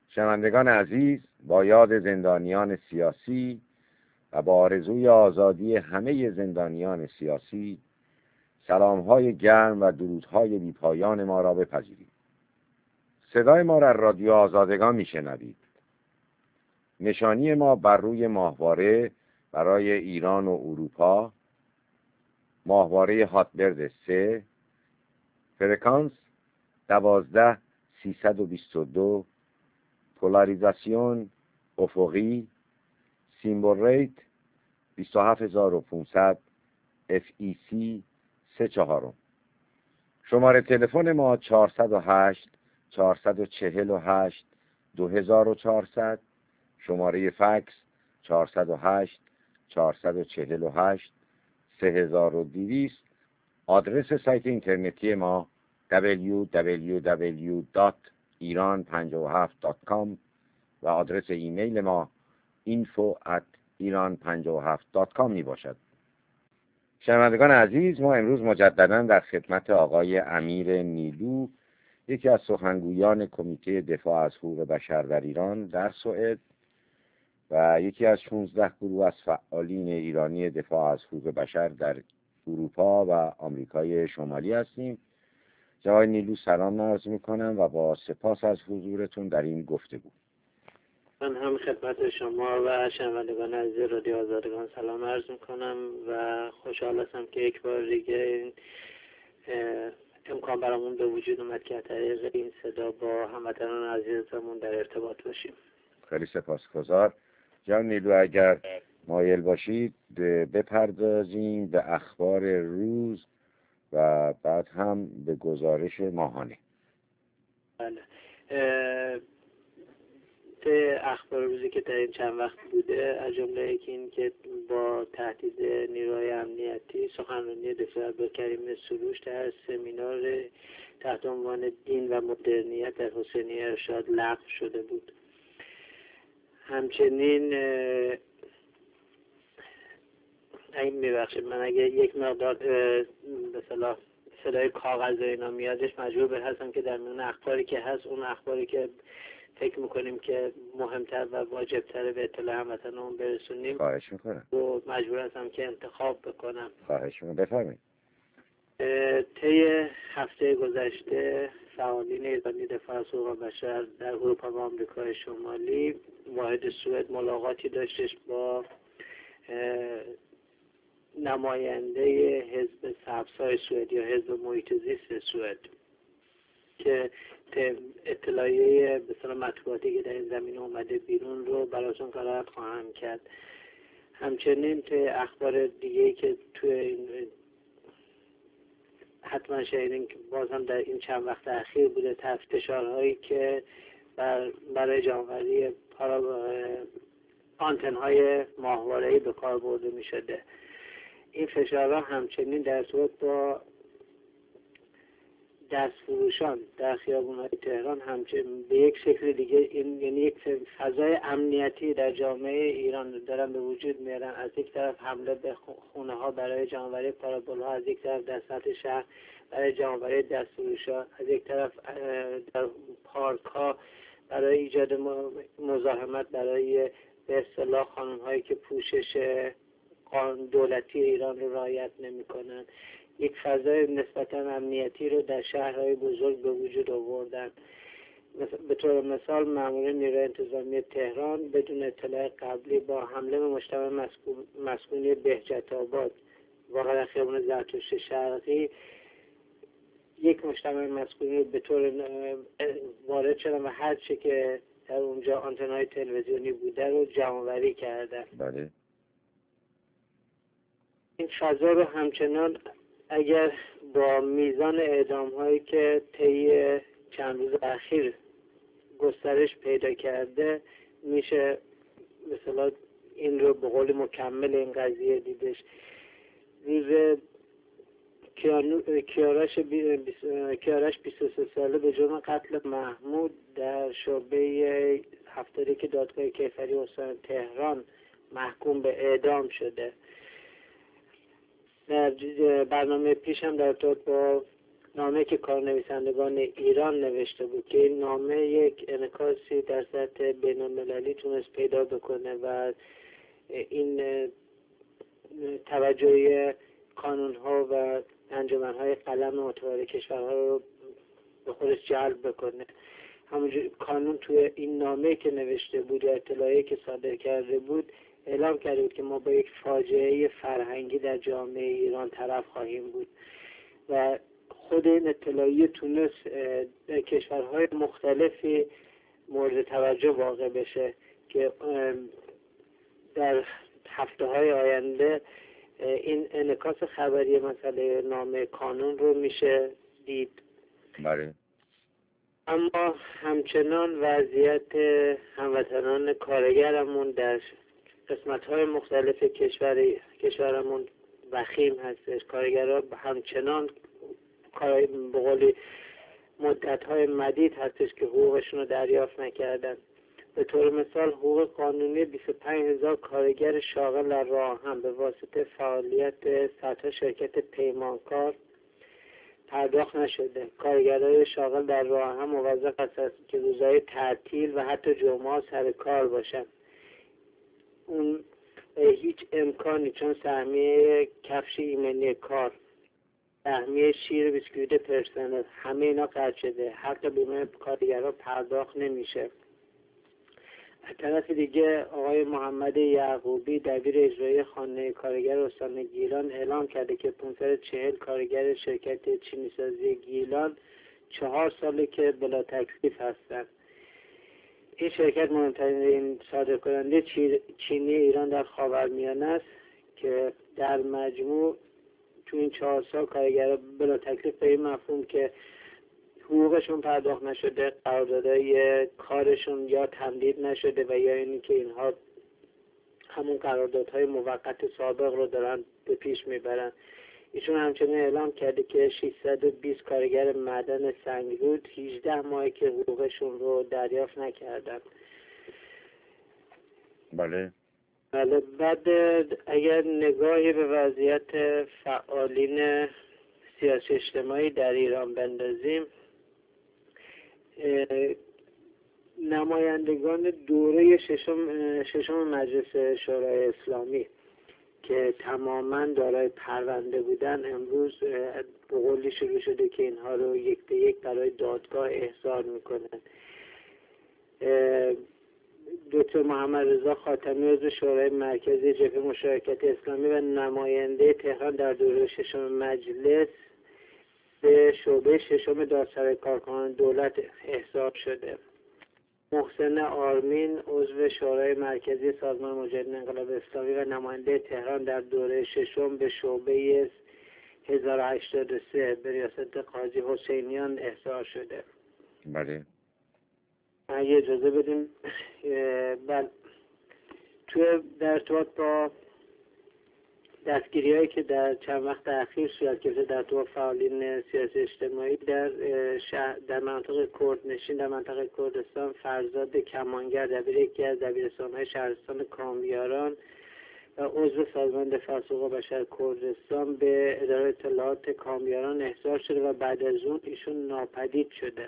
شنوندگان عزیز، با یاد زندانیان سیاسی و با آرزوی آزادی همه زندانیان سیاسی، سلام‌های گرم و درودهای بی‌پایان ما را بپذیرید. صدای ما را رادیو آزادگان میشنوید. نشانی ما بر روی ماهواره برای ایران و اروپا، ماهواره هاتبرد 3، فرکانس 12322، پولاریزاسیون افقی، سیمبل ریت 27500، FEC 34. شماره تلفن ما 408 448 2400، شماره فکس 408 448 3200. آدرس سایت اینترنتی ما www.iran57.com و آدرس ایمیل ما info@iran57.com می باشد. شنوندگان عزیز، ما امروز مجددا در خدمت آقای امیر نیلو، یکی از سخنگویان کمیته دفاع از حقوق بشر در ایران در سوئد و یکی از 16 گروه از فعالین ایرانی دفاع از حقوق بشر در اروپا و آمریکای شمالی هستیم. جناب نیلو، سلام عرض میکنم و با سپاس از حضورتون در این گفتگو. من هم خدمت شما و شنوندگان عزیز رادیو آزادگان سلام عرض میکنم و خوشحال هستم که یک بار دیگه این امکان برامون به وجود اومد که از طریق این صدا با هموطنان عزیزمون در ارتباط باشیم. خیلی سپاسگزار. جناب نیلو، اگر مایل باشید بپردازیم به اخبار روز و بعد هم به گزارش ماهانه. بله. اخبار روزی که در این چند وقت بوده، از جمله این که با تهدید نیروهای امنیتی سخنرانی دکتر عبدالکریم سروش در سمینار تحت عنوان دین و مدرنیت در حسینیه ارشاد لغو شده بود. همچنین این میبخشید من اگه یک مقدار مثلا صدای کاغذ اینا میادش مجبور به هستم که در میون اخباری که هست اون اخباری که فکر میکنیم که مهمتر و واجبتره به اطلاع هموطنان برسونیم خواهش میکنم و مجبور هستم که انتخاب بکنم. خواهش میکنم، بفرمایید. طی هفته گذشته فعالین ایرانی دفاع از حقوق بشر در اروپا و آمریکای شمالی واحد سوئد ملاقاتی داشتش با نماینده حزب سبزهای سوئد یا حزب محیط زیست سوئد که اطلاعیه مثلا مطبوعاتی که در این زمینه اومده بیرون رو براتون قرائت خواهم کرد. همچنین اخبار دیگه‌ای که توی این حتما شنیدین که باز هم در این چند وقت اخیر بوده، فشارهایی که برای جمع‌آوری آنتن‌های ماهواره‌ای به کار برده می‌شده. این فشارها همچنین در صورت با دستفروشان در خیابان‌های تهران همچنین به یک شکل دیگه این یعنی یک فضای امنیتی در جامعه ایران دارن به وجود میارن. از یک طرف حمله به خونه ها برای جمع‌آوری پارابول ها، از یک طرف در سطح شهر برای جمع‌آوری دستفروش‌ها، از یک طرف در پارک ها برای ایجاد مزاحمت برای به اصطلاح خانم‌هایی که پوشش قانون دولتی ایران رو رعایت نمی‌کنن. یک فضای نسبتاً امنیتی رو در شهرهای بزرگ به وجود آوردن. به طور مثال مامورین نیروی انتظامی تهران بدون اطلاع قبلی با حمله به مجتمع مسکونی بهجت آباد واقع در خیابان زرتشت شرقی یک مجتمع مسکونی رو به طور وارد شدن و هر چه که در اونجا آنتن‌های تلویزیونی بوده رو جمع‌آوری کردن. بله. این فضا رو همچنان اگر با میزان اعدام‌هایی که طی چند روز اخیر گسترش پیدا کرده میشه مثلا این رو به قول مکمل این قضیه دیدش. روز کیارش 23 ساله به جرم قتل محمود در شعبه 71 دادگاه کیفری استان تهران محکوم به اعدام شده. در برنامه پیشم در ارتباط با نامه که کارنویسندگان ایران نوشته بود که این نامه یک انعکاسی در سطح بین المللی تونست پیدا بکنه و این توجه کانون‌ها و انجمن‌های قلم معتبر کشورها رو به خودش جلب بکنه. همونجور کانون توی این نامه که نوشته بود یا اطلاعی که صادر کرده بود اعلام کرده بود که ما با یک فاجعه فرهنگی در جامعه ایران طرف خواهیم بود و خود این اطلاعیه تونست در کشورهای مختلفی مورد توجه واقع بشه که در هفته‌های آینده این انعکاس خبری مسئله نامه کانون رو میشه دید. بله. اما همچنان وضعیت هموطنان کارگرمون در قسمت‌های مختلف کشورمون وخیم هستش. کارگرها همچنان به قولی مدت‌های مدید هستش که حقوقشون رو دریافت نکردن. به طور مثال حقوق قانونی 25,000 کارگر شاغل در راه‌آهن به واسطه فعالیت صدها شرکت پیمانکار پرداخت نشده. کارگرای شاغل در راه‌آهن موظف هستند که روزهای تعطیل و حتی جمعه سر کار باشن. اون هیچ امکانی، چون سهمیه کفش ایمنی کار، سهمیه شیر بیسکویت پرسنل، همه اینا قطع شده. حق بیمه کارگرها پرداخت نمیشه. از طرف دیگه آقای محمد یعقوبی دبیر اجرایی خانه کارگر استان گیلان اعلام کرده که 540 کارگر شرکت چینی سازی گیلان 4 ساله که بلا تکلیف هستند. این شرکت مهمترین صادرکننده چینی ایران در خاورمیانه است که در مجموع تو این 4 سال کارگر بلا تکلیف به این مفهوم که حقوقشون پرداخت نشده، قراردادهای کارشون یا تمدید نشده و یا اینی که اینها همون قراردادهای موقت سابق رو دارن به پیش میبرن. ایشون همچنین اعلام کرده که 620 کارگر معدن سنگرود 18 ماه که حقوقشون رو دریافت نکردن. بله. بعد اگر نگاهی به وضعیت فعالین سیاسی اجتماعی در ایران بندازیم، نمایندگان دوره ششم مجلس شورای اسلامی که تماما دارای پرونده بودن امروز به قولی شروع شده که اینها رو یک به یک برای دادگاه احضار میکنن. دکتر محمد رضا خاتمی عضو شورای مرکزی جبهه مشارکت اسلامی و نماینده تهران در دوره ششم مجلس به شعبه ششم دادسرای کارکنان دولت احضار شده. محسن آرمین عضو شورای مرکزی سازمان مجاهدین انقلاب اسلامی و نماینده تهران در دوره ششم به شعبه 1083 به ریاست قاضی حسینیان احضار شده. بله. اگه اجازه بدیم در ارتباط با دستگیری‌هایی که در چند وقت اخیر صورت گرفته در تو فعالین سیاسی اجتماعی در مناطق کردنشین در منطقه کردستان، فرزاد کمانگر دبیر یکی از دبیرستان‌های شهرستان کامیاران و عضو سازمان دفاع از حقوق بشر کردستان به اداره اطلاعات کامیاران احضار شده و بعد از اون ایشون ناپدید شده.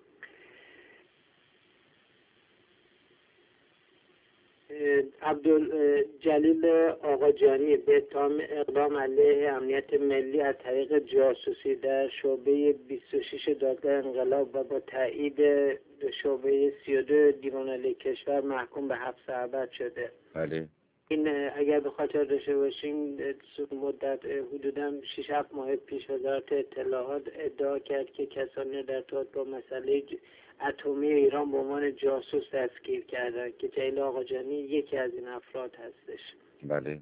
عبدالجلیل آقاجانی به اتهام اقدام علیه امنیت ملی از طریق جاسوسی در شعبه 26 دادگاه انقلاب و با تایید شعبه 32 دیوان عالی کشور محکوم به حبس ابد شده. بله. این اگر به خاطر داشته باشین مدت حدوداً 6-7 ماه پیش وزارت اطلاعات ادعا کرد که کسانی در ارتباط با مسئله اتمی ایران به عنوان جاسوس دستگیر کردن که جلیل آقاجانی یکی از این افراد هستش. بله.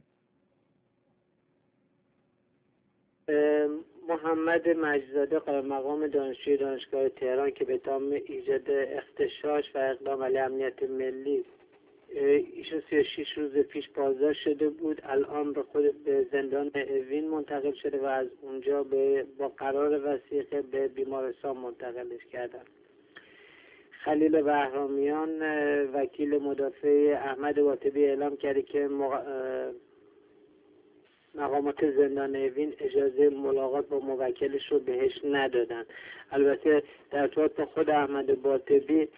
محمد مجیدزاده قائم مقام دانشجوی دانشگاه تهران که به اتهام ایجاد اغتشاش و اقدام علیه امنیت ملی ایشون 36 روز پیش بازداشت شده بود، الان به زندان اوین منتقل شده و از اونجا با قرار وثیقه به بیمارستان منتقلش کردن. خلیل بهرامیان وکیل مدافع احمد واطبی اعلام کرده که مقامات زندان اوین اجازه ملاقات با موکلش رو بهش ندادن. البته در ارتباط با خود احمد باطبی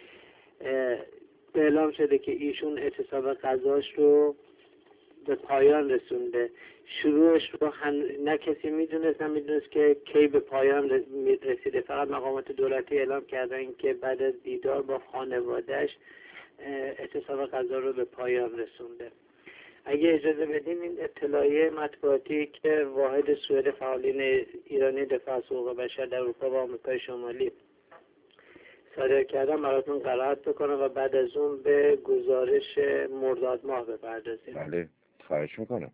اعلام شده که ایشون اعتصاب غذاش رو به پایان رسونده. شروعش رو نه کسی میدونست که کی به پایان رسیده. فقط مقامات دولتی اعلام کردن که بعد از دیدار با خانوادهش اعتصاب غذا رو به پایان رسونده. اگه اجازه بدین این اطلاعیه مطبوعاتی که واحد سوئد فعالین ایرانی دفاع از حقوق بشر در اروپا و آمریکای شمالی صادر کردم براتون قرائت بکنم و بعد از اون به گزارش مرداد ماه بپردازیم. بله خواهش میکنم.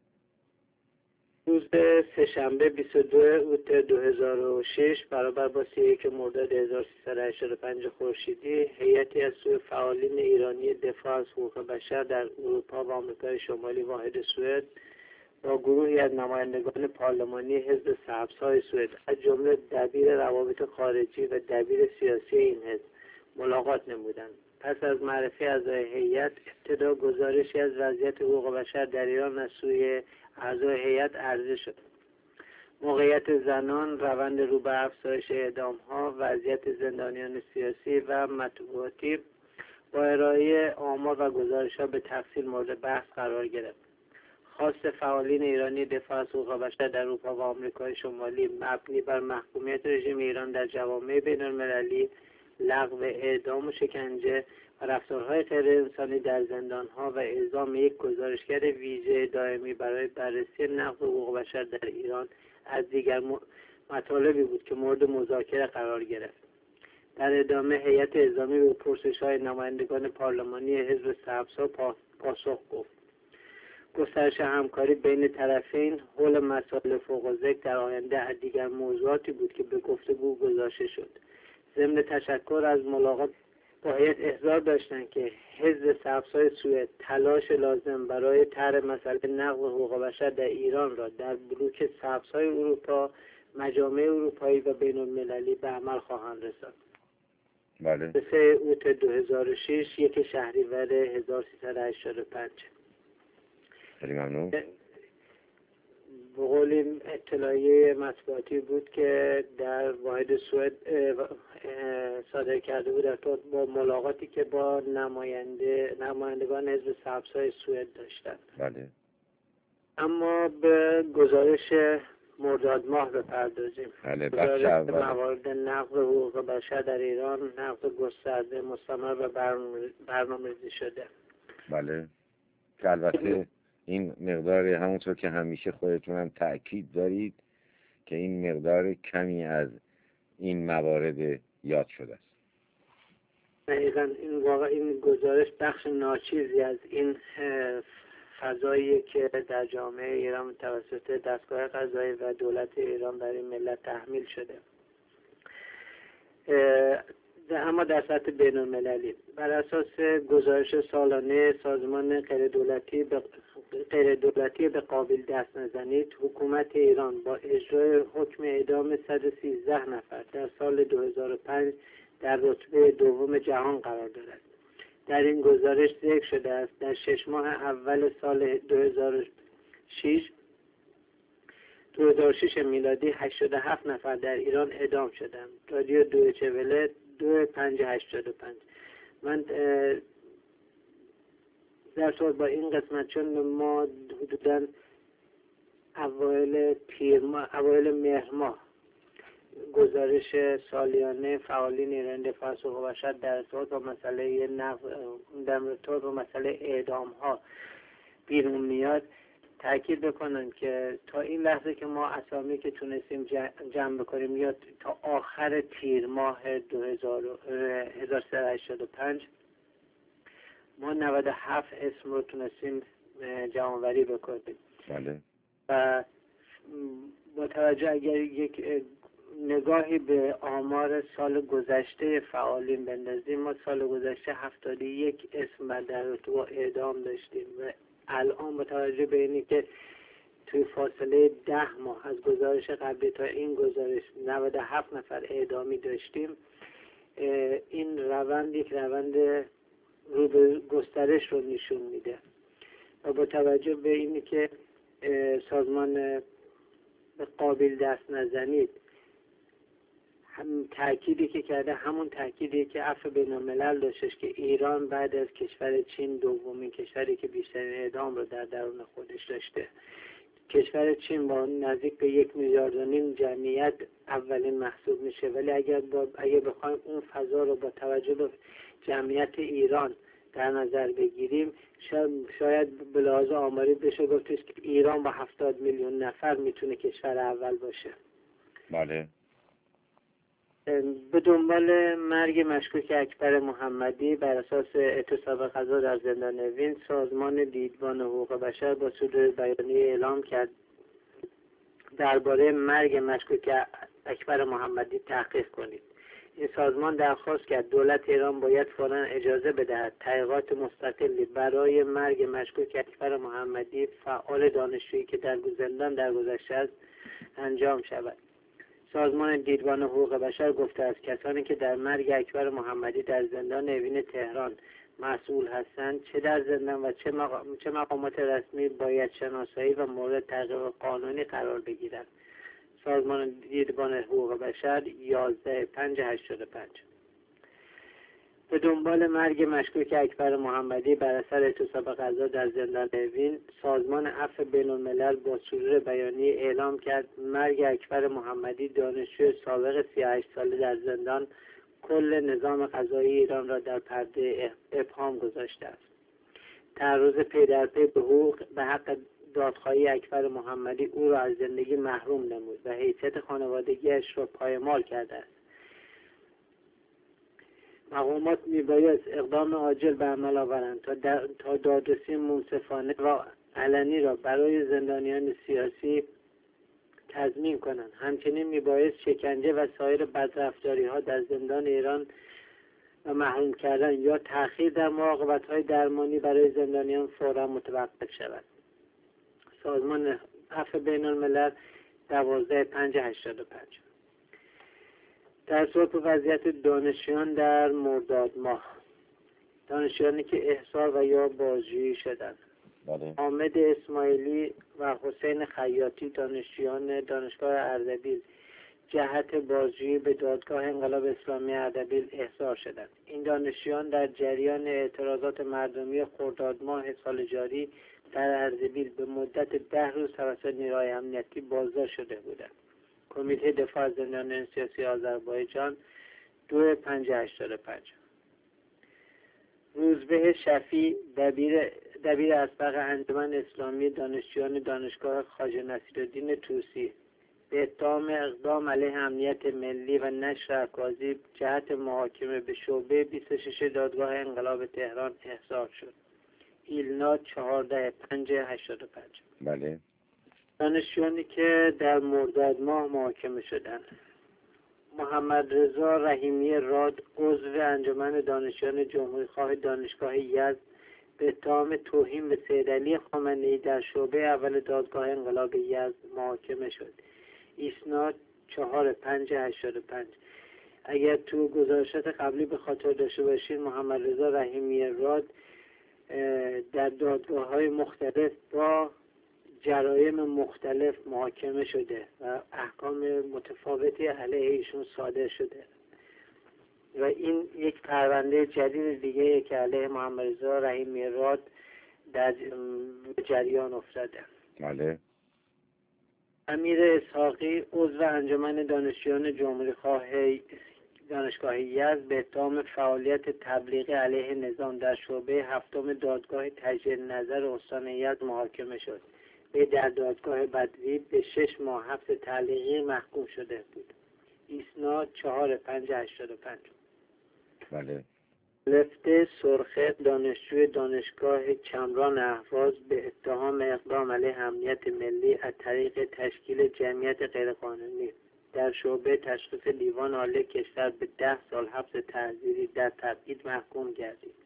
روز سه‌شنبه 22 اوت 2006 برابر با 31 مرداد 1385 خورشیدی، هیئتی از سوی فعالین ایرانی دفاع از حقوق بشر در اروپا و آمریکای شمالی واحد سوئد با گروهی از نمایندگان پارلمانی حزب سبزهای سوئد از جمله دبیر روابط خارجی و دبیر سیاسی این حزب ملاقات نمودند. پس از معرفی اعضای هیئت ابتدا گزارشی از وضعیت حقوق بشر در ایران از سوی اعضای هیئت عرضه شد. موقعیت زنان، روند رو به افزایش اعدام‌ها، وضعیت زندانیان سیاسی و مطبوعاتی با ارائه آمار و گزارش‌ها به تفصیل مورد بحث قرار گرفت. خواست فعالین ایرانی دفاع از حقوق بشر در اروپا و آمریکای شمالی مبنی بر محکومیت رژیم ایران در جوامع بین‌المللی، لغو اعدام و شکنجه و رفتارهای غیر انسانی در زندان‌ها و اعزام یک گزارشگر ویژه دائمی برای بررسی نقض حقوق بشر در ایران از دیگر مطالبی بود که مورد مذاکره قرار گرفت. در ادامه هیئت اعزامی به پرسش‌های نمایندگان پارلمانی حزب سبزها پاسخ گفت. گسترش همکاری بین طرفین حول مسائل فوق الذکر در آینده از دیگر موضوعاتی بود که به گفتگو گذاشته شد. ضمن تشکر از ملاقات با هیئت احضار داشتند که حزب سبزهای سوئد تلاش لازم برای طرح مسئله نقض حقوق بشر در ایران را در بلوک سبزهای اروپا، مجامع اروپایی و بین المللی به عمل خواهند رساند. بله. 3 اوت 2006 1 شهریور 1385. خیلی ممنون. به قول اطلاعیه مطبوعاتی بود که در واحد سوئد صادر کرده بود در با ملاقاتی که با نمایندگان حزب سبزهای سوئد داشتند. بله. اما به گزارش مرداد ماه بپردازیم. بله. گزارش موارد نقض حقوق بشر در ایران، نقض گسترده، مستمر و برنامه‌ریزی شده. بله. که البته این مقدار همونطور که همیشه خودتون هم تأکید دارید که این مقدار کمی از این موارد یاد شده است. دقیقاً این گزارش بخش ناچیزی از این فضایی که در جامعه ایران توسط دستگاه قضایی و دولت ایران برای ملت تحمیل شده. اما در سطح بین المللی بر اساس گزارش سالانه سازمان غیردولتی به قابل دست نزنید، حکومت ایران با اجرای حکم اعدام 113 نفر در سال 2005 در رتبه دوم جهان قرار دارد. در این گزارش ذکر شده است در 6 ماه اول سال 2006 میلادی 87 نفر در ایران اعدام شدند. رادیو دویچه وله 2585. من در طور با این قسمت چون ما حدوداً اوایل مهر ماه گزارش سالیانه فعالین ایران دفاع از حقوق بشر در ارتباط با مسئله اعدام ها بیرون میاد، تأکید بکنن که تا این لحظه که ما اسامی که تونستیم جمع بکنیم یا تا آخر تیر ماه 1385 ما 97 اسم رو تونستیم جمع‌آوری بکنیم. بله. و با توجه اگر یک نگاهی به آمار سال گذشته فعالین بندازیم، ما سال گذشته 71 اسم در ارتباط اعدام داشتیم و الان با توجه به اینی که توی فاصله 10 ماه از گزارش قبلی تا این گزارش 97 نفر اعدامی داشتیم، این روند یک روند رو به گسترش رو نشون میده. و با توجه به اینی که سازمان به قابل دست نزنید، هم تأکیدی که کرده همون تأکیدی که عفو بین‌الملل داشتش که ایران بعد از کشور چین دومین کشوری که بیشترین اعدام رو در درون خودش داشته. کشور چین با نزدیک به 1.5 میلیارد جمعیت اولین محسوب میشه، ولی اگر بخوایم اون فضا رو با توجه به جمعیت ایران در نظر بگیریم، شاید به لحاظ آماری بشه گفتش که ایران با 70 میلیون نفر میتونه کشور اول باشه. بله. به دنبال مرگ مشکوک اکبر محمدی بر اساس اعتصاب غذا در زندان اوین، سازمان دیدبان حقوق بشر با صدور بیانیه اعلام کرد درباره مرگ مشکوک اکبر محمدی تحقیق کنید. این سازمان درخواست کرد دولت ایران باید فوراً اجازه بدهد تحقیقات مستقلی برای مرگ مشکوک اکبر محمدی، فعال دانشجویی که در زندان درگذشته است، انجام شود. سازمان دیدبان حقوق بشر گفته است کسانی که در مرگ اکبر محمدی در زندان اوین تهران مسئول هستند، چه در زندان و چه مقامات رسمی، باید شناسایی و مورد تعقیب قانونی قرار بگیرند. سازمان دیدبان حقوق بشر 11/5/85. به دنبال مرگ مشکوک اکبر محمدی بر اثر اعتصاب غذا در زندان اوین، سازمان عفو بین‌الملل با صدور بیانیه اعلام کرد مرگ اکبر محمدی، دانشجوی سابق 38 ساله در زندان، کل نظام قضایی ایران را در پرده ابهام گذاشته است. تعرض پی در پی به حق دادخواهی اکبر محمدی او را از زندگی محروم نمود و حیثیت خانوادگیش را پایمال کرده است. مقامات میباید اقدام عاجل به عمل آورند تا دادرسی منصفانه و علنی را برای زندانیان سیاسی تضمین کنند. همچنین میباید شکنجه و سایر بدرفتاری ها در زندان ایران و محروم کردن یا تأخیر در مراقبت های درمانی برای زندانیان فوراً متوقف شود. سازمان عفو بین‌الملل 12/5/85. در صورت وضعیت دانشجویان در مرداد ماه، دانشجویانی که احضار و یا بازجویی شدند. حامد اسماعیلی و حسین خیاطی، دانشجویان دانشگاه اردبیل، جهت بازجویی به دادگاه انقلاب اسلامی اردبیل احضار شدند. این دانشجویان در جریان اعتراضات مردمی خرداد ماه سال جاری در اردبیل به مدت 10 روز توسط نیروهای امنیتی بازداشت شده بودند. کمیته دفاع از زندانیان سیاسی آذربایجان 2/5/85. روزبه شفیع، دبیر اسبق انجمن اسلامی دانشجویان دانشگاه خواجه نصیرالدین طوسی، به اتهام اقدام علیه امنیت ملی و نشر اکاذیب جهت محاکمه به شعبه 26 دادگاه انقلاب تهران احضار شد. ایلنا 14/5/85. بله. دانشجویانی که در مرداد ماه محاکمه شدند: محمد رضا رحیمی راد، عضو انجمن دانشجویان جمهوری‌خواه دانشگاه یزد، به اتهام توهین به سیدعلی خامنه‌ای در شعبه اول دادگاه انقلاب یزد محاکمه شد. ایسنا 4/5/85. اگر تو گزارشات قبلی به خاطر داشته باشید، محمد رضا رحیمی راد در دادگاه‌های مختلف با جرایم مختلف محاکمه شده و احکام متفاوتی علیه ایشون صادر شده و این یک پرونده جدید دیگه که علیه محمد رضا رحیمی راد در جریان افتاده. بله. امیر اسحاقی، عضو انجمن دانشجویان جمهوری‌خواه دانشگاه یزد، به اتهام فعالیت تبلیغی علیه نظام در شعبه هفتم دادگاه تجدید نظر استان یزد محاکمه شد. در دادگاه بدوی به 6 ماه حبس تعلیقی محکوم شده بود. ایسنا 4/5/85. بله. لفته سرخه، دانشجوی دانشگاه چمران اهواز، به اتهام اقدام علیه امنیت ملی از طریق تشکیل جمعیت غیرقانونی در شعبه تشخیص دیوان عالی کشور به 10 سال حبس تعزیری در تبعید محکوم گردید.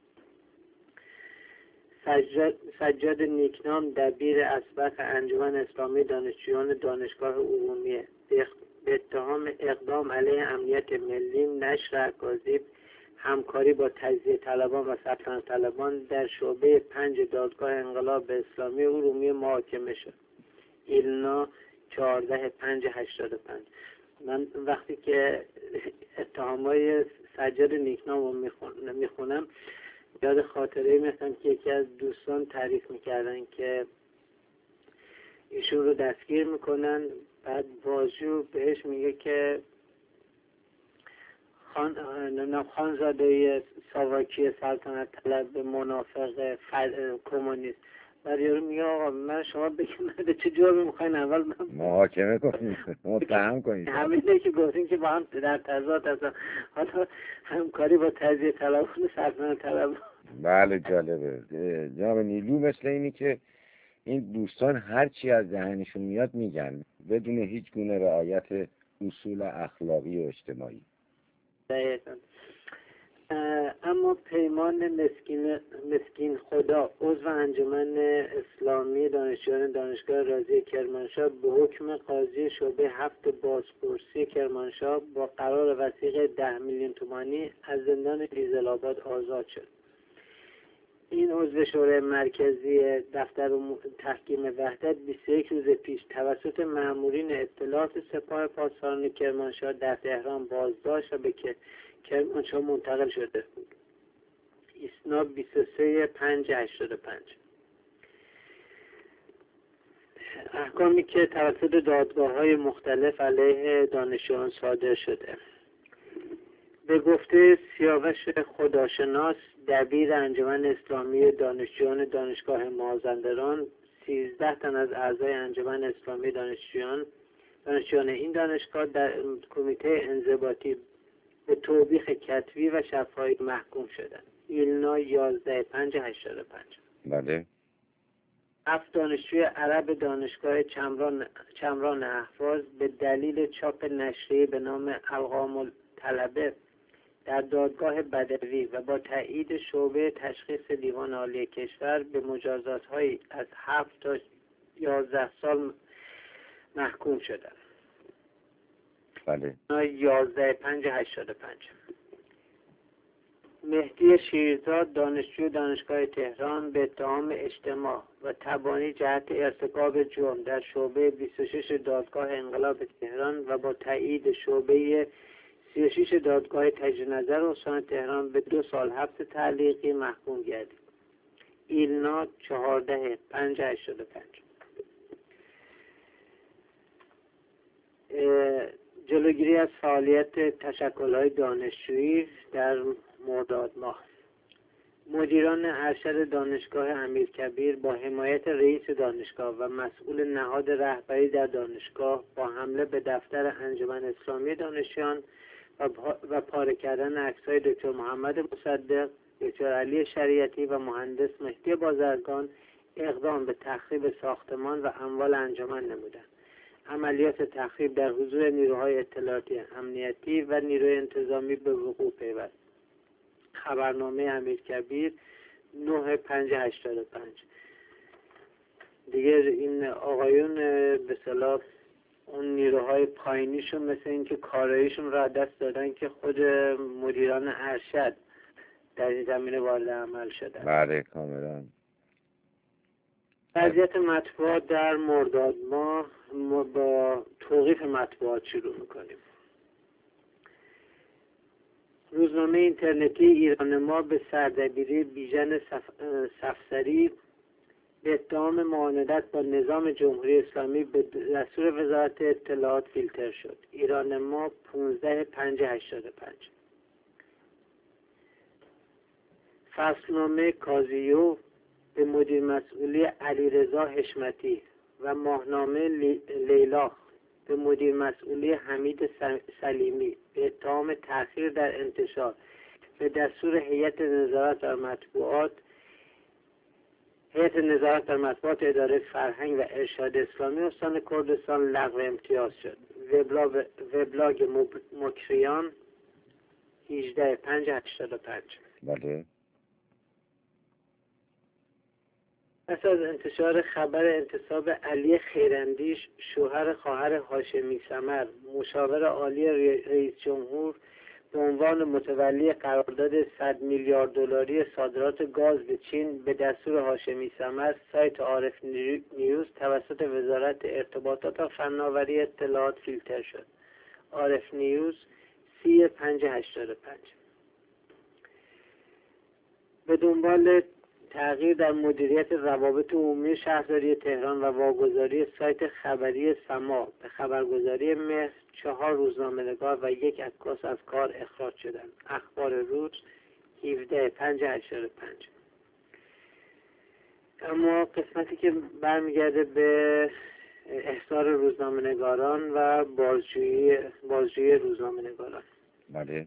سجاد نیکنام، دبیر اسبق انجمن اسلامی دانشجویان دانشگاه ارومیه، به اتهام اقدام علیه امنیت ملی، نشر اکاذیب، همکاری با تجزیه طلبان و سلطنت طلبان در شعبه 5 دادگاه انقلاب اسلامی ارومیه محاکمه شد. ایلنا 14/5/85. من وقتی که اتهامای سجاد نیکنام رو میخونم یاد خاطره میفتم که یکی از دوستان تعریف میکردن که ایشون رو دستگیر میکنن، بعد بازجو بهش میگه که خانزاده ساواکی سلطنت طلب منافق کمونیست. بعد یارو میگه آقا من شما بگید چه جوابی میخواین اول من محاکمه کنید، متهم کنید. همینه که گفتیم که با هم در تضاد هستن. حالا همکاری با تجزیه طلبان سلطنت طلب. بله جالبه جناب نیلو. مثل اینی که این دوستان هر چی از ذهنشون میاد میگن بدون هیچ گونه رعایت اصول اخلاقی و اجتماعی. دقیقاً. اما پیمان مسکین خدا عضو انجمن اسلامی دانشجویان دانشگاه رازی کرمانشاه به حکم قاضی شعبه 7 بازپرسی کرمانشاه با قرار وثیقه 10 میلیون تومانی از زندان فیض‌آباد آزاد شد. این عضو شورای مرکزی دفتر تحکیم وحدت 21 روز پیش توسط مامورین اطلاعات سپاه پاسداران کرمانشاه در تهران بازداشت و به کرمانشاه منتقل شده بود. اسناد 23/5/85. احکامی که توسط دادگاه‌های مختلف علیه دانشجویان صادر شده. به گفته سیاوش خداشناس دبیر انجمن اسلامی دانشجویان دانشگاه مازندران، 13 تن از اعضای انجمن اسلامی دانشجویان این دانشگاه در کمیته انضباطی به توبیخ کتبی و شفاهی محکوم شدند. ایلنا 11/5/85. بله. 7 دانشجوی عرب دانشگاه چمران اهواز به دلیل چاپ نشریه‌ای به نام ارقام الطلبه در دادگاه بدوی و با تایید شعبه تشخیص دیوان عالی کشور به مجازات‌هایی از 7 تا 11 سال محکوم شدند. بله. 11/5/85. مهدی شیرزاد دانشجو دانشگاه تهران به اتهام اجتماع و تبانی جهت ارتکاب جرم در شعبه 26 دادگاه انقلاب تهران و با تایید شعبه 36 دادگاه تجدید نظر استان تهران به 2 سال حبس تعلیقی محکوم گردید. ایلنا 14/5/85. جلوگیری از فعالیت تشکل‌های دانشجویی در مرداد ماه. مدیران ارشد دانشگاه امیرکبیر با حمایت رئیس دانشگاه و مسئول نهاد رهبری در دانشگاه با حمله به دفتر انجمن اسلامی دانشجویان و پاره کردن عکس‌های دکتر محمد مصدق، دکتر علی شریعتی و مهندس مهدی بازرگان اقدام به تخریب ساختمان و اموال انجمن نمودند. عملیات تخریب در حضور نیروهای اطلاعاتی امنیتی و نیروی انتظامی به وقوع پیوست. خبرنامه امیرکبیر 9/5/85. دیگه این آقایون به اصطلاح اون نیروهای پایینیشون مثل این که کاراییشون را دست دادن که خود مدیران ارشد در این زمینه وارد عمل شدن. بله کاملا. وضعیت مطبوعات در مرداد ماه ما با توقیف مطبوعات شروع میکنیم. روزنامه اینترنتی ایران ما به سردبیری بیژن صفسری به اتهام معاندت با نظام جمهوری اسلامی به دستور وزارت اطلاعات فیلتر شد. ایران ما 15/5/85. فصلنامه کازیو به مدیر مسئولی علیرضا حشمتی و ماهنامه لیلا به مدیر مسئولی حمید سلیمی به اتهام تأخیر در انتشار به دستور هیئت نظارت بر مطبوعات اداره فرهنگ و ارشاد اسلامی استان کردستان لغو امتیاز شد. وبلاگ مکریان 18/5/85. بله. پس از انتشار خبر انتصاب علی خیراندیش شوهر خواهر هاشمی ثمر مشاور عالی رئیس جمهور به عنوان متولی قرارداد 100 میلیارد دلاری صادرات گاز به چین به دستور هاشمی صمد، سایت عارف نیوز توسط وزارت ارتباطات و فناوری اطلاعات فیلتر شد. عارف نیوز 3585. به دنبال تغییر در مدیریت روابط عمومی شهرداری تهران و واگذاری سایت خبری سما به خبرگزاری مهر، 4 روزنامه‌نگار و 1 عکاس از کار اخراج شدند. اخبار روز 17/5/85. اما قسمتی که برمیگرده به احضار روزنامه‌نگاران و بازجویی روزنامه‌نگاران. بله.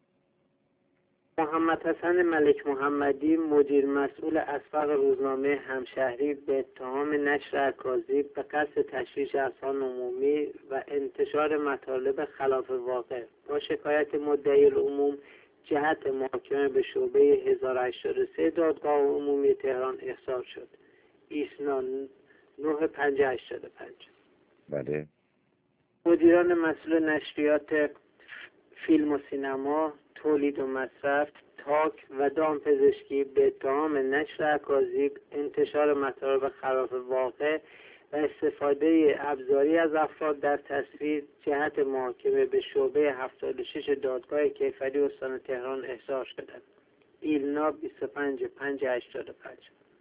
محمد حسن ملک محمدی، مدیر مسئول اسبق روزنامه همشهری، به اتهام نشر اکاذیب به قصد تشویش اذهان عمومی و انتشار مطالب خلاف واقع با شکایت مدعی العموم جهت محاکمه به شعبه 1083 دادگاه عمومی تهران احضار شد. ایسنا 9/5/85. بله. مدیران مسئول نشریات فیلم و سینما، تولید و مصرف، تاک و دامپزشکی به اتهام نشر اکاذیب، انتشار مطالب خلاف واقع و استفاده ابزاری از افراد در تصویر جهت محاکمه به شعبه 76 دادگاه کیفری استان تهران احضار شدند. ایلنا 25/5/85.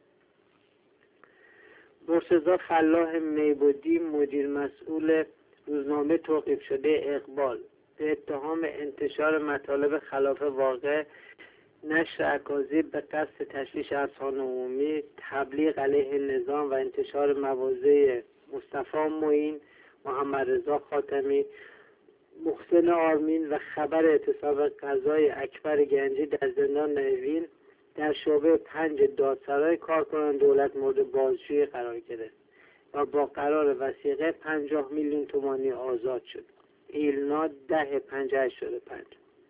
مرتضی فلاح میبودی، مدیر مسئول روزنامه توقیف شده اقبال، به اتهام انتشار مطالب خلاف واقع، نشر اکاذیب به قصد تشویش اذهان عمومی، تبلیغ علیه نظام و انتشار مواضع مصطفی معین، محمد رضا خاتمی، محسن آرمین و خبر اعتصاب قضای اکبر گنجی در زندان نوین در شعبه 5 دادسرای کارکنان دولت مورد بازجویی قرار گرفت و با قرار وثیقه 50 میلیون تومانی آزاد شد. ایلنا 10/5/85.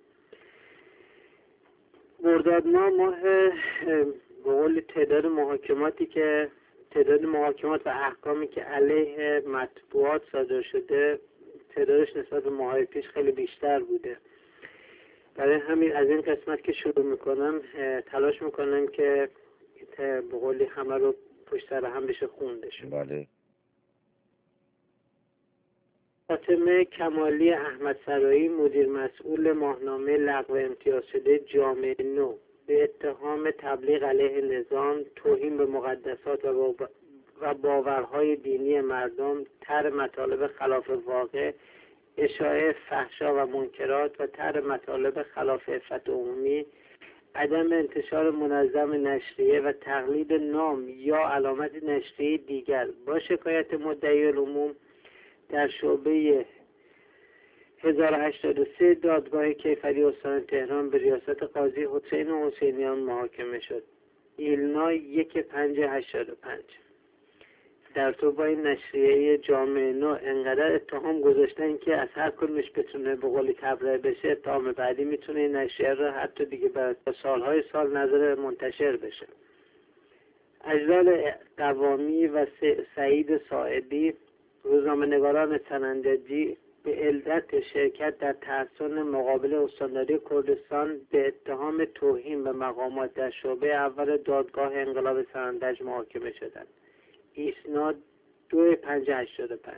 مرداد ماه به قول تعداد محاکمات و احکامی که علیه مطبوعات صادر شده تعدادش نسبت به ماه‌های پیش خیلی بیشتر بوده. برای همین از این قسمت که شروع میکنم تلاش میکنم که به قولی همه رو پشت سر هم بشه خوندش. بله. فاطمه کمالی احمد سرایی، مدیر مسئول ماهنامه لغو امتیاز شده جامعه نو، به اتهام تبلیغ علیه نظام، توهین به مقدسات و باورهای دینی مردم، طرح مطالب خلاف واقع، اشاعه فحشا و منکرات و طرح مطالب خلاف عفت عمومی، عدم انتشار منظم نشریه و تقلید نام یا علامت نشریه دیگر با شکایت مدعی العموم در شعبه 1083 دادگاه کیفری استان تهران به ریاست قاضی حسین حسینیان محاکمه شد. ایلنا 1/5/85. در تو با این نشریه جامعه نو انقدر اتهام گذاشتن که از هر کدومش بتونه به قولی تبرئه بشه، اتهام بعدی میتونه این نشریه رو حتی دیگه بعد سالهای سال نظر منتشر بشه. اجلال قوامی و سعید ساعدی، روزنامه‌نگاران سنندجی، به علت شرکت در تحصن مقابل استانداری کردستان به اتهام توهین به مقامات در شعبه اول دادگاه انقلاب سنندج محاکمه شدند. ایسنا 2/5/85.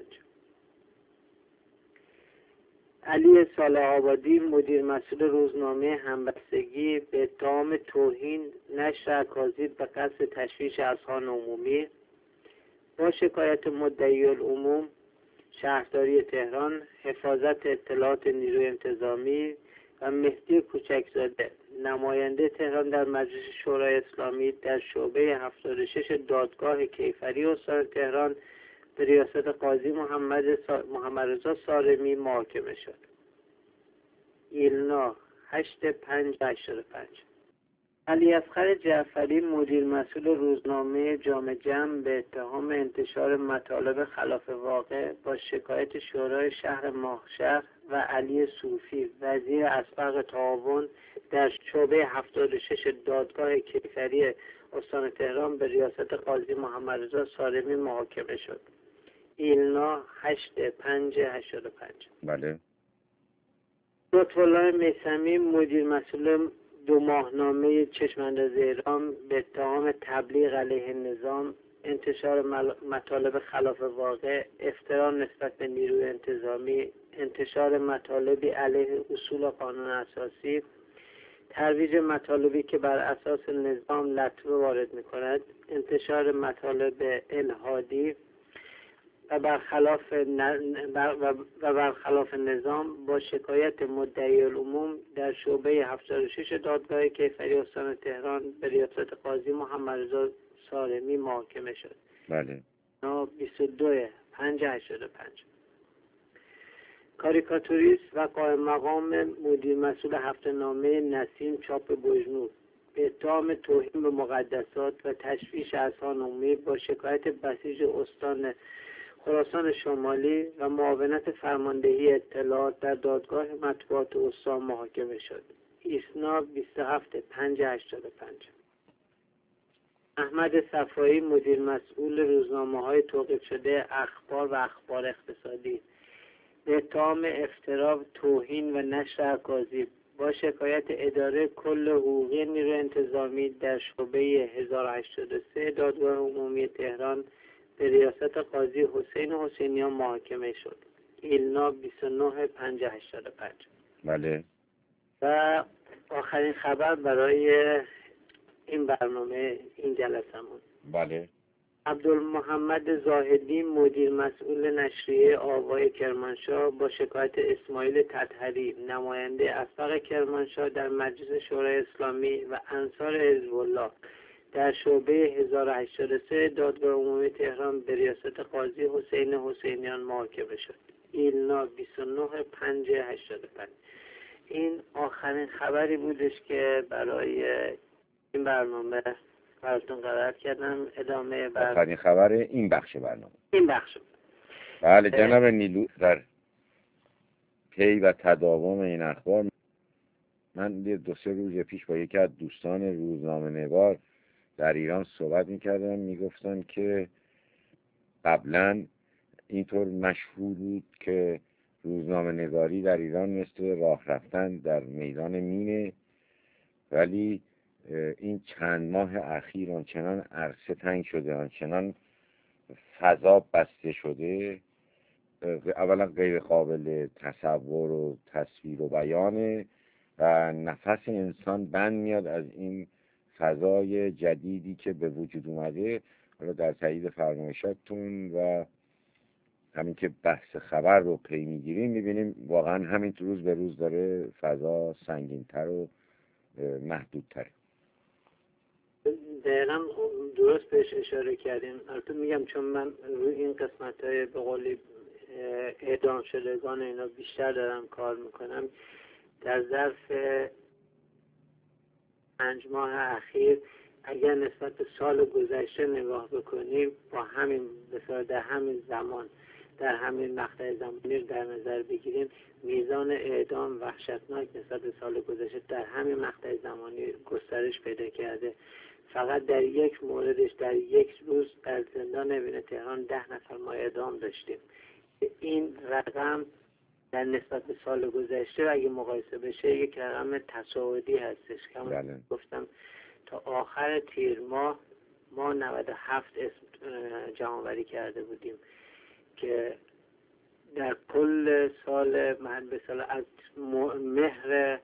علی صالح آبادی، مدیر مسئول روزنامه همبستگی، به اتهام توهین، نشر اکاذیب به قصد تشویش اذهان عمومی با شکایت مدعی العموم شهرداری تهران، حفاظت اطلاعات نیروی انتظامی و مهدی کوچکزاده، نماینده تهران در مجلس شورای اسلامی، در شعبه 76 دادگاه کیفری استان تهران به ریاست قاضی محمد رضا سارمی محاکمه شد. ایلنا 8/5/85. علی اصغر جعفری، مدیر مسئول روزنامه جامع جم، به اتهام انتشار مطالب خلاف واقع با شکایت شورای شهر ماهشهر و علی صوفی، وزیر اسبق تعاون، در شعبه 76 دادگاه کیفری استان تهران به ریاست قاضی محمد رضا سارمی محاکمه شد. ایلنا 8/5/85. بله. لطف‌الله میثمی مدیر مسئول 2 ماهنامه چشم‌انداز ایران به اتهام تبلیغ علیه نظام، انتشار مطالب خلاف واقع، افترا نسبت به نیروی انتظامی، انتشار مطالبی علیه اصول قانون اساسی، ترویج مطالبی که بر اساس نظام لطمه وارد می‌کند، انتشار مطالب الحادی و برخلاف نظام با شکایت مدعی العموم در شعبه 76 دادگاه کیفری استان تهران به ریاست قاضی محمد رضا سارمی محاکمه شد. بله. 22/5/85. کاریکاتوریست و قائم مقام مدیر مسئول هفته‌نامه نسیم چاپ بوجنور به اتهام توهین به مقدسات و تشویش اذهان عمومی با شکایت بسیج استان خراسان شمالی و معاونت فرماندهی اطلاعات در دادگاه مطبوعات استان محاکمه شد. ایسنا 27/5/85. احمد صفایی مدیر مسئول روزنامه‌های توقیف شده اخبار و اخبار اقتصادی به اتهام افترا، توهین و نشر اکاذیب با شکایت اداره کل حقوقی نیروی انتظامی در شعبه 1083 دادگاه عمومی تهران به ریاست قاضی حسین حسینیان محاکمه شد. ایلنا 29/5/85. بله. و آخرین خبر برای این برنامه این جلسمون. بله. عبدالمحمد زاهدی مدیر مسئول نشریه آوای کرمانشاه با شکایت اسماعیل تطهری نماینده افق کرمانشاه در مجلس شورای اسلامی و انصار حزب الله در شعبه 1083 دادگاه عمومی تهران به ریاست قاضی حسین حسینیان محاکمه شد. ایلنا 29/5/85. این آخرین خبری بودش که برای این برنامه براتون قرار کردم. ادامه آخرین خبر این بخش برنامه. این بخش. بله جناب نیلو، در پی و تداوم این اخبار من 2-3 روز پیش با یکی از دوستان روزنامه‌نگار در ایران صحبت می‌کردم. میگفتن که قبلا اینطور مشهور بود که روزنامه‌نگاری در ایران مثل راه رفتن در میدان مینه، ولی این چند ماه اخیر آنچنان عرصه تنگ شده، آنچنان فضا بسته شده، اولا غیر قابل تصور و تصویر و بیانه و نفس انسان بند میاد از این فضای جدیدی که به وجود اومده. حالا در تایید فرمایشاتتون و همین که بحث خبر رو پی میگیریم میبینیم واقعا همین روز به روز داره فضا سنگین‌تر و محدودتره. دقیقا درست بهش اشاره کردیم. البته میگم چون من روی این قسمت‌های به قولی اعدام شدگان اینا بیشتر دارم کار میکنم. در ظرف 5 ماه اخیر اگر نسبت به سال گذشته نگاه بکنیم، با همین بسیار در همین زمان، در همین مقطع زمانی در نظر بگیریم، میزان اعدام وحشتناک نسبت به سال گذشته در همین مقطع زمانی گسترش پیدا کرده. فقط در یک موردش در یک روز در زندان اوین تهران 10 نفر ما اعدام داشتیم. این رقم در نسبت به سال گذشته اگه مقایسه بشه یک رقم تصاعدی هستش که بله. گفتم تا آخر تیر ماه ما 97 اسم جمع‌آوری کرده بودیم که در کل سال به سال از مهر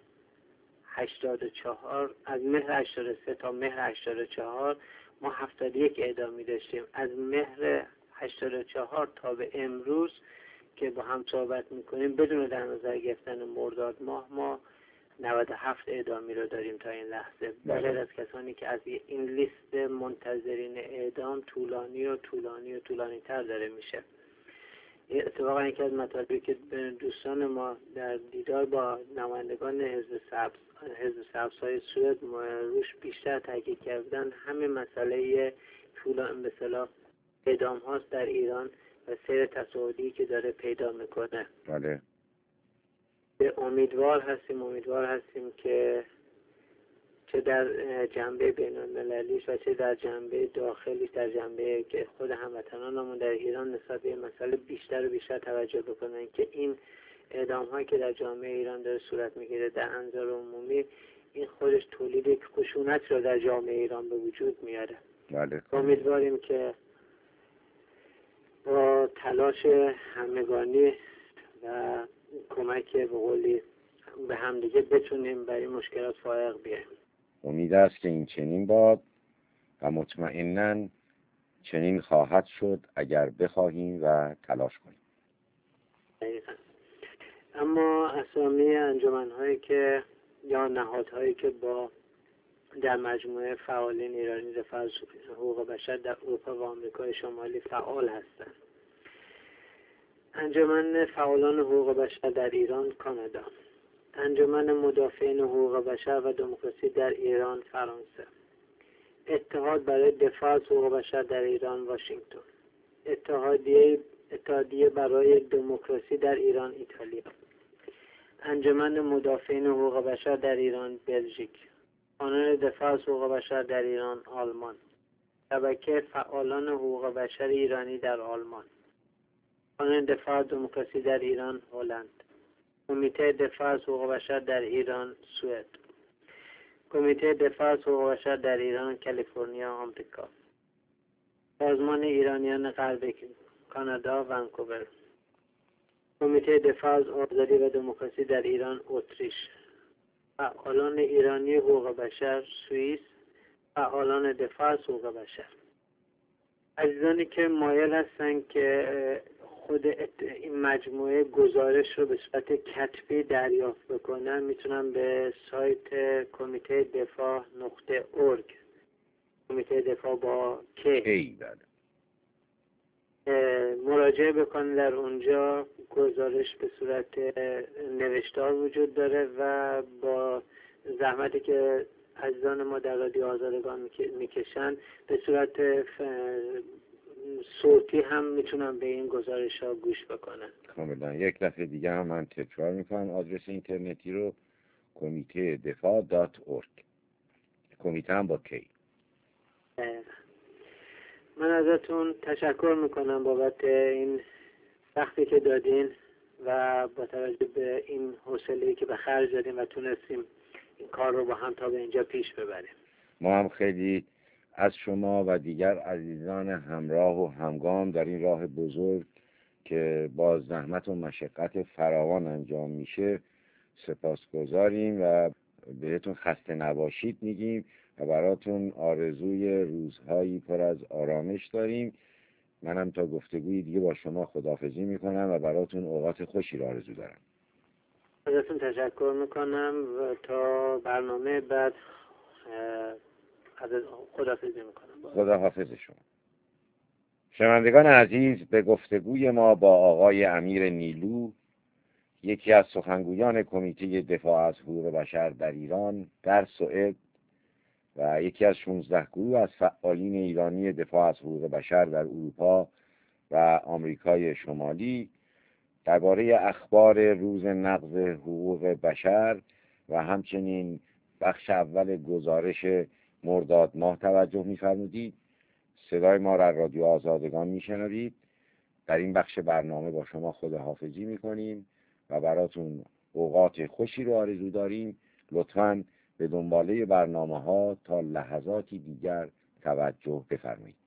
84 از مهر 83 تا مهر 84 ما 71 اعدامی داشتیم. از مهر 84 تا به امروز که با هم صحبت میکنیم بدون در نظر گرفتن مرداد ماه ما 97 اعدامی رو داریم تا این لحظه، بغیر از کسانی که از این لیست منتظرین اعدام طولانی و طولانی و طولانی تر داره میشه. اتفاقا یکی از مطالبی که دوستان ما در دیدار با نمایندگان حزب سبزهای سوئد روش بیشتر تاکید کردن همین مسئله طولانی به اصطلاح اعدام هاست در ایران و سیر تصاعدی که داره پیدا میکنه. بله. امیدوار هستیم که چه در جنبه بین المللیش و چه در جنبه داخلیش، در جنبه که خود هموطنانمون در ایران نسبت به این مسئله بیشتر و بیشتر توجه بکنن که این اعدام هایی که در جامعه ایران داره صورت میگیره در انظار عمومی، این خودش تولید یک خشونت رو در جامعه ایران به وجود میاره. بله. امیدواریم که با تلاش همگانی و کمک به قولی به همدیگه بتونیم برای مشکلات فائق بیاییم. امید است که این چنین باد و مطمئناً چنین خواهد شد اگر بخواهیم و تلاش کنیم. دقیقا. اما اسامی انجمن‌هایی که یا نهادهایی که در مجموعه فعالین ایرانی دفاع از حقوق بشر در اروپا و آمریکای شمالی فعال هستند: انجمن فعالان حقوق بشر در ایران کانادا، انجمن مدافعین حقوق بشر و دموکراسی در ایران فرانسه، اتحاد برای دفاع از حقوق بشر در ایران واشنگتن، اتحادیه برای دموکراسی در ایران ایتالیا، انجمن مدافعین حقوق بشر در ایران بلژیک، کانون دفاع از حقوق بشر در ایران آلمان، شبکه فعالان حقوق بشر ایرانی در آلمان، کانون دفاع از دموکراسی در ایران هلند، کمیته دفاع از حقوق بشر در ایران سوئد، کمیته دفاع از حقوق بشر در ایران کالیفرنیا آمریکا، سازمان ایرانیان غرب کانادا ونکوور، کمیته دفاع از آزادی و دموکراسی در ایران اتریش، فعالان ایرانی حقوق بشر سوئیس، فعالان دفاع از حقوق بشر. عزیزانی که مایل هستند که خود این مجموعه گزارش رو به صورت کتبی دریافت بکنن میتونن به سایت کمیته دفاع.org، کمیته دفاع با کی مراجعه بکنن. در اونجا گزارش به صورت نوشتار وجود داره و با زحمتی که عزیزان ما در رادیو آزادگان میکشن به صورت صوتی هم میتونن به این گزارش ها گوش بکنن. کاملا. یک دفعه دیگه هم من تکرار میکنم آدرس اینترنتی رو: کمیته دفاع.org. کمیته هم با کی. من ازتون تشکر میکنم بابت این وقتی که دادین و با توجه به این حوصله‌ای که به خرج دادیم و تونستیم این کار رو با هم تا به اینجا پیش ببریم. ما هم خیلی از شما و دیگر عزیزان همراه و همگام در این راه بزرگ که با زحمت و مشقت فراوان انجام میشه سپاسگزاریم و بهتون خسته نباشید میگیم و براتون آرزوی روزهایی پر از آرامش داریم. منم تا گفتگوی دیگه با شما خداحافظی میکنم و براتون اوقات خوشی رو آرزو دارم. ازتون تشکر میکنم و تا برنامه بعد خداحافظی میکنم. خداحافظ شما. شنوندگان عزیز، به گفتگوی ما با آقای امیر نیلو، یکی از سخنگویان کمیته دفاع از حقوق بشر در ایران در سوئد و یکی از 16 گروه از فعالین ایرانی دفاع از حقوق بشر در اروپا و آمریکای شمالی، درباره اخبار روز نقض حقوق بشر و همچنین بخش اول گزارش مرداد ماه توجه می‌فرمودید. صدای ما را رادیو آزادگان میشنوید. در این بخش برنامه با شما خداحافظی میکنیم و براتون اوقات خوشی رو آرزو داریم. لطفاً به دنباله برنامه‌ها تا لحظاتی دیگر توجه بفرمایید.